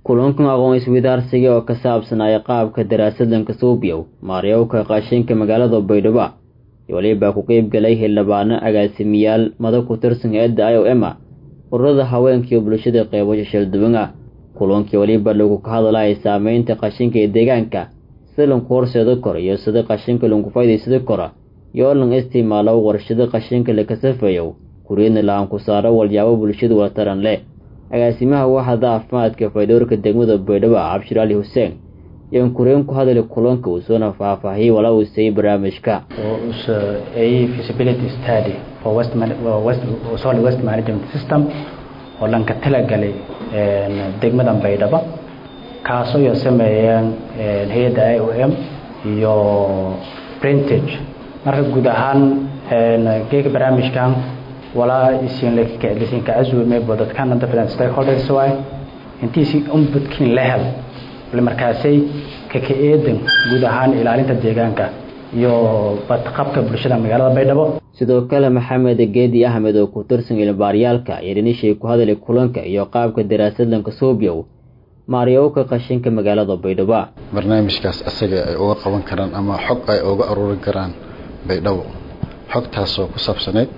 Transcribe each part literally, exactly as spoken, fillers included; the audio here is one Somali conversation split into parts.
kulankan aqoon isweydaarsiga oo ka saabsanaya qaabka daraasadanka Suubiyow Maariyowka qashinka magaalada Baydhabo iyo waliba ku qayb galay xildhibaano agaasimiyaal madax ku tirsan hay'adda I O M ururada haweenka iyo bulshada qaybo shaldhiban kulankii waliba lagu ka hadlayay saameynta qashinka ee deegaanka silan koorseeda kor iyo sida qashinka lagu faa'iideysto karo iyo lan isticmaalo warshada qashinka la kasafayo kuriina laan ku saaro walyaabo bulshada wada taran leh agaasimaha waaxda caafimaadka faydoorka degmada Baydhabo Cabshir Ali Hussein iyo kureen ku hadalay kulanka uu soo faahfaahiyay wala uu say barnaamijka was a feasibility study for waste waste solid waste management system oo lanka talagalay degmada Baydhabo kaasoo ay sameeyeen hay'adda I O M iyo printage marka guud ahaan geega barnaamijkan wala isin leeyahay lisin ka azuumay dadkan different stakeholders way intiisi umbadkin lehel markaasay ka ka eedan guud ahaan ilaalinta deegaanka iyo badqabka bulshada magaalada Baydhabo sidoo kale Maxamed Geedi Ahmed oo ku tirsan ilbaaryaalka yarinishay ku hadalay kulanka iyo qaabka daraasadanka Suubiyow Maariyowka qashinka magaalada Baydhabo barnaamijkaas asaga ay uga qaban karaan ama xog ay uga aruurin karaan Baydhabo xogtaas oo ku saabsaneed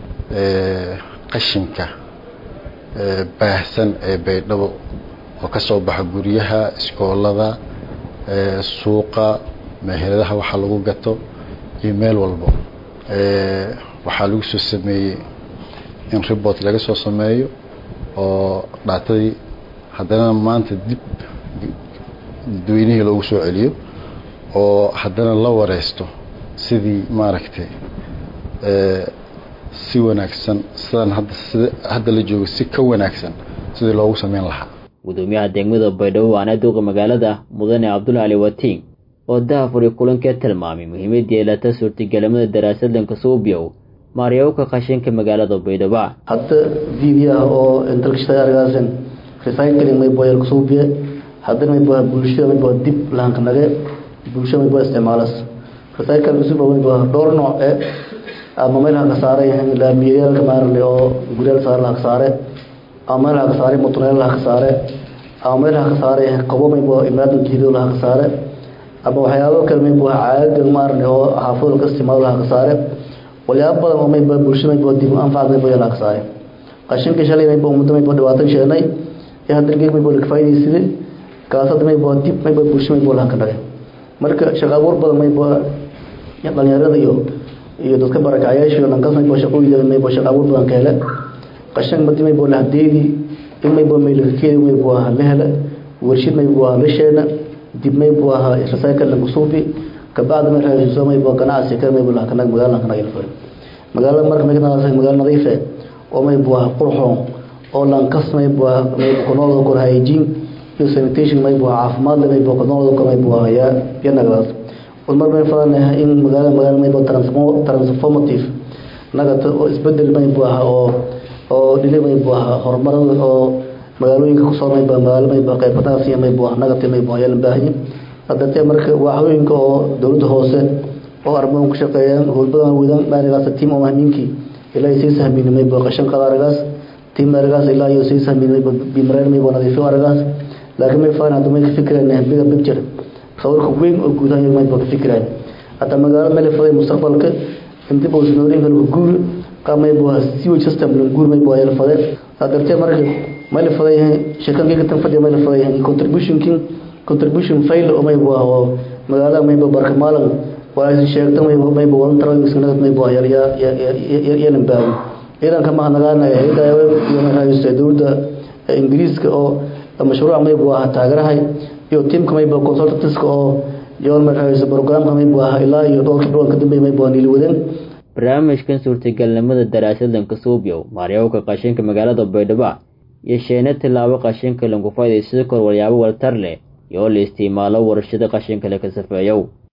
ee qashinka ee baahsan ee Baydhabo oo ka soo baxa guriyaha iskoolada ee suuqa meheradaha waxa lagu gato email walbo ee waxa lagu soo sameeyay in report laga soo sameeyo oo dhaatay haddana maanta dib dadweynaha loogu soo celiyo oo haddana la wareysto sidii maaragtay ee si wanaagsan sidan hadda hadda la joogo si ka wanaagsan sidii loogu sameyn lahaa gudoomiyaha degmada Baydhabo waana duqa magaalada Mudane Abdul Ali Watiin oo daafuri kulanka tilmaamay muhiimadda yeelata suurtagalnimada daraasadanka Suubiyow Maariyowka qashinka magaalada Baydhabo hadda video oo intellectual argaasan recycling may boyal Suubiye hadda may boy bulshada may boy dib laanka naga bulshada may boy isticmaalas recycling Suubiyow may boy door nooc ee ama meel ka saaray la miyay ka maarlay oo guriyal saar la saaray ama la saaray mutuleel la saaray ama la saaray qabo may boy imaado jiido la saaray ama waxyaabo kale may boy caad maarlay oo xaafado ka isticmaalo la saaray walyaabo badan oo may boy bulshada may boy dib anfac may boy la saaray qashinka shalay may boy muddo may boy dhawaatan sheenay ee hadda geeg may boy ka faa'iideysid kaasad may boy dib may boy bulshada may boy la ka dhagay marka shaqo war badan may boy dhalinyarada iyo iyo dadka barakacayaasha iyo lankaas may shaqooyinka may shaqo abuur badan ka hele qashin madi may boo lahdeedi in may boo meel ka may boo la hele warshid may boo la sheena dib may boo recycle lagu suubi ka baad may raayso may boo ganacsi ka may boo la kana magaalada kana ilfay magaalada marka may kana magaalada nadiif ah oo may boo qurxoon oo lankaas may boo may konoolada ku hygiene iyo sanitation may boo caafimaad may boo konoolada may boo ya yanagaas umar may fadana in magaalada magaalada may boo transformative nagata oo isbedel may boo oo oo dhilay may boo horumar oo magaalooyinka ku soo may boo magaalada may boo qaybtaas may boo nagata may boo yeelan baahin hadda marka waxooyinka oo dawladda hoose oo armaan ku shaqeeyaan howlbadan wadan maarigaas team oo mahmiinki ilaa ay sahmin may boo qashin qadaaragaas team maarigaas ilaa ay soo sahmin may boo bimareer may boo nadiif aragaas laakiin may faan hadda may fikirayaan big picture sawirka weyn oo guud ahaan may boo fikiraan hada magaalada meel faday mustaqbalka inta boo sinoorinka lagu guur kamay boo sewage system lagu guur may boo ay faday hadartay marka meel faday shaqooyinka tan faday meel faday contribution king contribution fail oo may boo magaalada may boo barka maalan waa ay sheegtay may boo may boo voluntary isnad may boo yar ya ya baaw idan kama nagaana hay'adaha iyo raayista dawladda Ingiriiska oo mashruuc may boo taageerahay iyo teamka may boo consultants oo yoon markaas programka may boo ilaa iyo dhowr bilood ka dambeeyay may boo nili wadeen barnaamijkan suurtagalnimada daraasadanka Suubiyow Maariyowka qashinka magaalada Baydhabo iyo sheena tilaabo qashinka lagu faa'iideysto kor walyaabo waltar leh iyo la isticmaalo warshada qashinka la ka safeeyo